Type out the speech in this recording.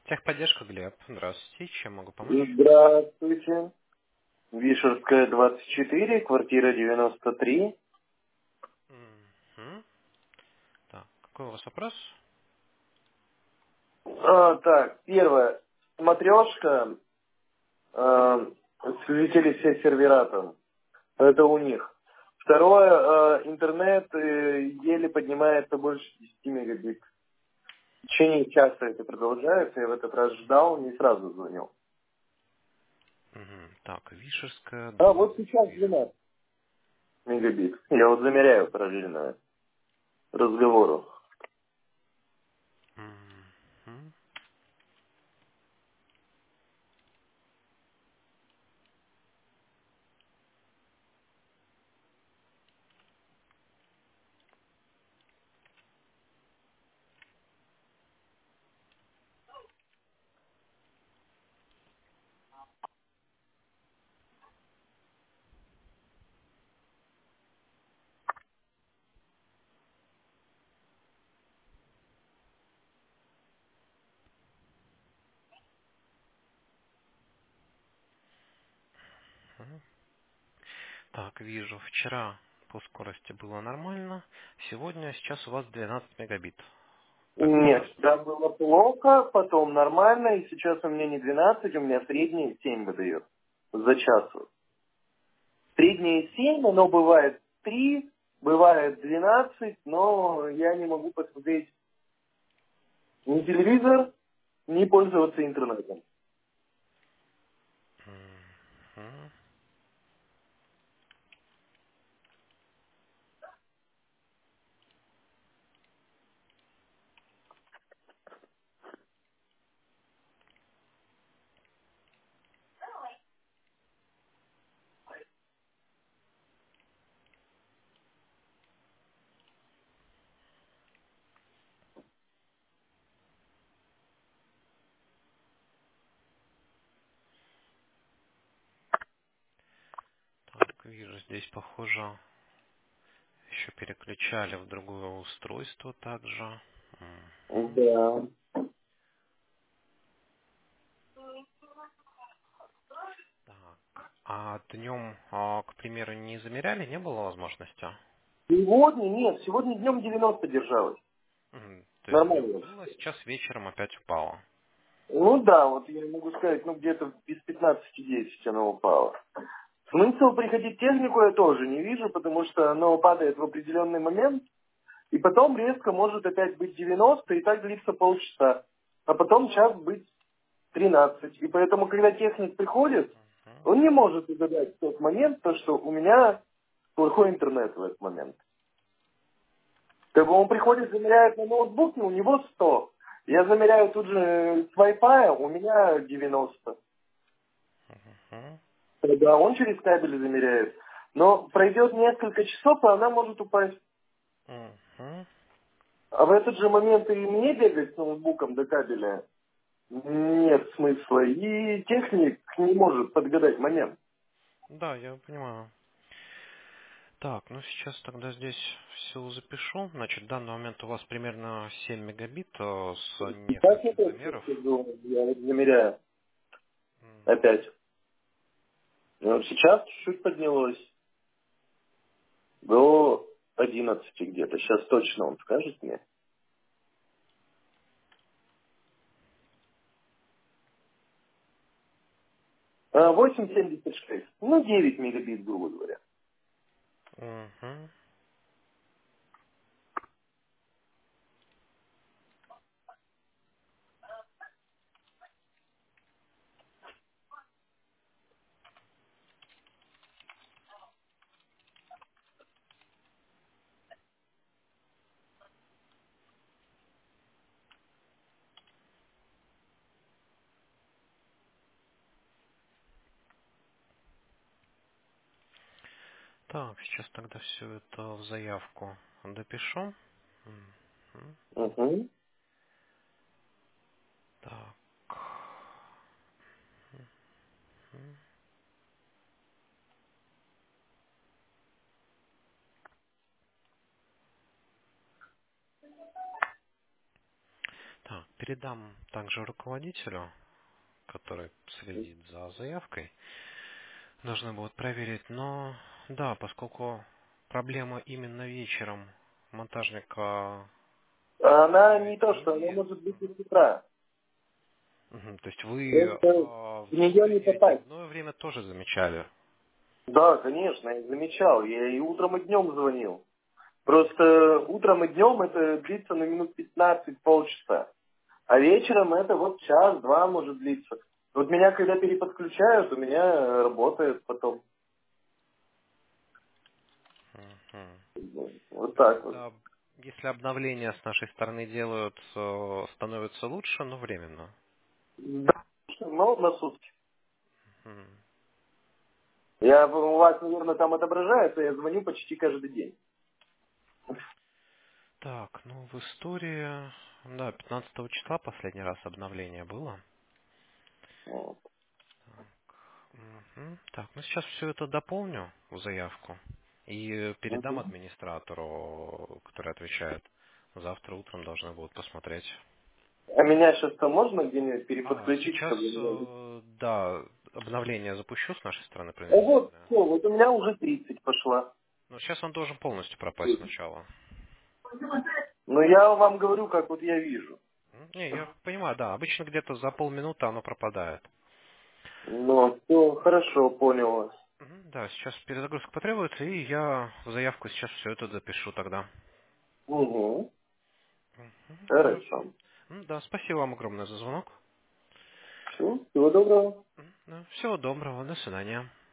Техподдержка, Глеб. Здравствуйте. Чем могу помочь? Здравствуйте. Вишерская, 24, квартира 93. Мгм. Так, какой у вас вопрос? Так, первое. Матрешка, слетели все сервера там. Это у них. Второе, интернет еле поднимается больше 10 мегабит. В течение часа это продолжается. Я в этот раз ждал, не сразу звонил. Так, Вишерская, Вот сейчас 24. 12 мегабит. Я вот замеряю параллельно разговору. Мгм. Так, вижу, вчера по скорости было нормально. Сейчас у вас 12 мегабит. Так Нет, получается? да, было плохо, потом нормально, и сейчас у меня не 12, у меня средние 7 выдает за час. Средние 7, оно бывает 3, бывает 12, но я не могу посмотреть ни телевизор, ни пользоваться интернетом. Мгм. Так, вижу, здесь похоже, еще переключали в другое устройство также. Мгм. Да. Так. А днем, к примеру, не замеряли, не было возможности? Сегодня нет, сегодня днем 90 держалось. То есть днем Нормально. было, сейчас вечером опять упало. Ну да, вот я могу сказать, где-то без 15-10 оно упало. Смысл приходить в технику я тоже не вижу, потому что оно падает в определенный момент, и потом резко может опять быть 90, и так длится полчаса. А потом час быть 13. И поэтому, когда техник приходит, Мгм. он не может угадать в тот момент, то, что у меня плохой интернет в этот момент. Как бы он приходит, замеряет на ноутбуке, у него 100. Я замеряю тут же с Wi-Fi, у меня 90. Мгм. Да, он через кабель замеряет. Но пройдет несколько часов, и она может упасть. Мгм. А в этот же момент и мне бегать с ноутбуком до кабеля нет смысла. И техник не может подгадать момент. Да, я понимаю. Так, ну сейчас тогда здесь все запишу. Значит, в данный момент у вас примерно 7 мегабит с И так я нескольких тоже замеров. я вот замеряю М, опять. И вот сейчас чуть-чуть поднялось. До 11 где-то. Сейчас точно он скажет мне. 8,76. 9 мегабит, грубо говоря. мгм. Так, сейчас тогда все это в заявку допишу. Мгм. Угу. Так. Мгм. Так, передам также руководителю, который следит за заявкой. Должны будут проверить, но да, поскольку проблема именно вечером монтажника Она не проверить то, не что она имеет. может быть и с утра. То есть вы Просто в в нее не другое попасть. дневное время тоже замечали? Да, конечно, я замечал. Я и утром, и днем звонил. Просто утром и днем это длится на минут 15, полчаса. А вечером это вот час-два может длиться. Вот меня когда переподключают, у меня работает потом. Мгм. Вот То есть, так вот. когда если обновления с нашей стороны делают, становится лучше, но временно. Да, но на сутки. Мгм. У вас, наверное, там отображается, я звоню почти каждый день. Так, ну в истории, да, 15 числа последний раз обновление было. Вот. Так, ну сейчас все это дополню в заявку и передам Мгм. администратору, который отвечает. Завтра утром должны будут посмотреть. А меня сейчас там можно где-нибудь переподключить, Сейчас, чтобы... да, обновление запущу с нашей стороны Вот, провинциальное. все, вот у меня уже 30 пошла. Но сейчас он должен полностью пропасть сначала. Но я вам говорю, как вот я вижу. Не, я понимаю, да, обычно где-то за полминуты оно пропадает. Ну, все, хорошо, понял вас. Да, сейчас перезагрузка потребуется, и я в заявку сейчас все это допишу тогда. Угу. Хорошо. Хорошо. Да, спасибо вам огромное за звонок. Все, всего доброго. Да, всего доброго, до свидания.